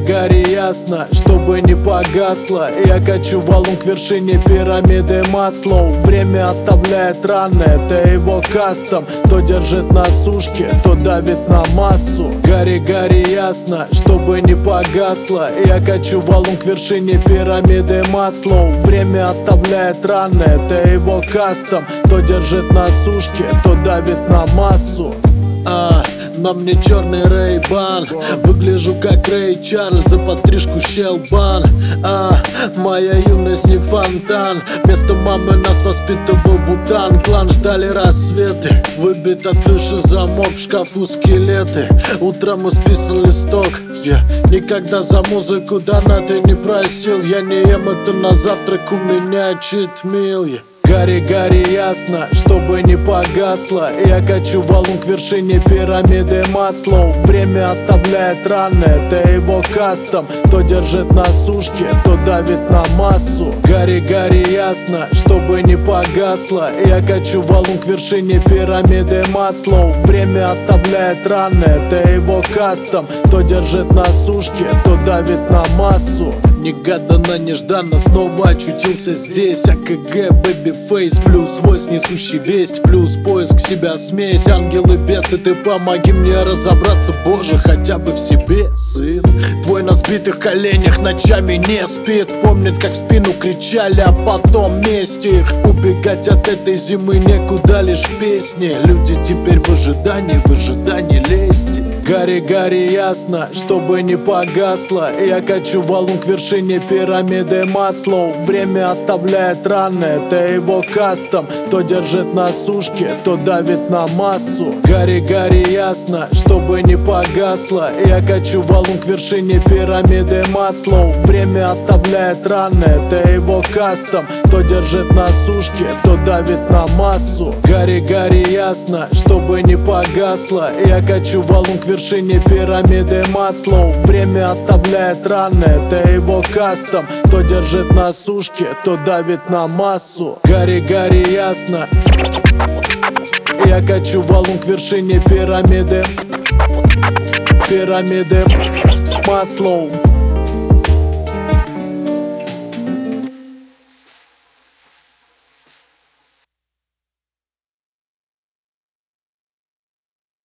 Гори ясно, чтобы не погасло. Я качу валун к вершине пирамиды Маслоу. Время оставляет раны, это его кастом. То держит на сушке, то давит на массу. Гори ясно, чтобы не погасло. Я качу валун к вершине пирамиды Маслоу. Время оставляет раны, это его кастом. То держит на сушке, то давит на массу. На мне черный Ray-Ban, выгляжу как Рэй Чарльз, за подстрижку щелбан. Моя юность не фонтан, вместо мамы нас воспитывал Вутан. Клан ждали рассветы, выбит от крыши замок, в шкафу скелеты. Утром исписан листок, я никогда за музыку донаты не просил. Я не ем это на завтрак, у меня читмил. Гори ясно, чтобы не погасло. Я качу валун к вершине пирамиды Маслоу. Время оставляет раны, это его кастом. То держит на сушке, то давит на массу. Гори ясно, чтобы не погасло. Я качу валун к вершине пирамиды Маслоу. Время оставляет раны, это его кастом. То держит на сушке, то давит на массу. Негаданно, нежданно снова очутился здесь. АКГ, бэби-фейс, плюс войс, несущий весть, плюс поиск себя смесь. Ангелы, бесы, ты помоги мне разобраться, Боже, хотя бы в себе, сын. Твой на сбитых коленях ночами не спит, помнит, как в спину кричали, а потом месть их. Убегать от этой зимы некуда, лишь песни. Люди теперь в ожидании лести. Гори ясно, чтобы не погасло. Я качу валун к вершине пирамиды Маслоу. Время оставляет раны, это его кастом. То держит на сушке, то давит на массу. Гори ясно, чтобы не погасло. Я качу валун к вершине пирамиды Маслоу. Время оставляет раны, это его кастом. То держит на сушке, то давит на массу. Гори ясно, чтобы не погасло. Я качу валун к вершине пирамиды Маслоу. Время оставляет раны, это его кастом. То держит на сушке, то давит на массу. Гори ясно. Я качу валун к вершине пирамиды Маслоу.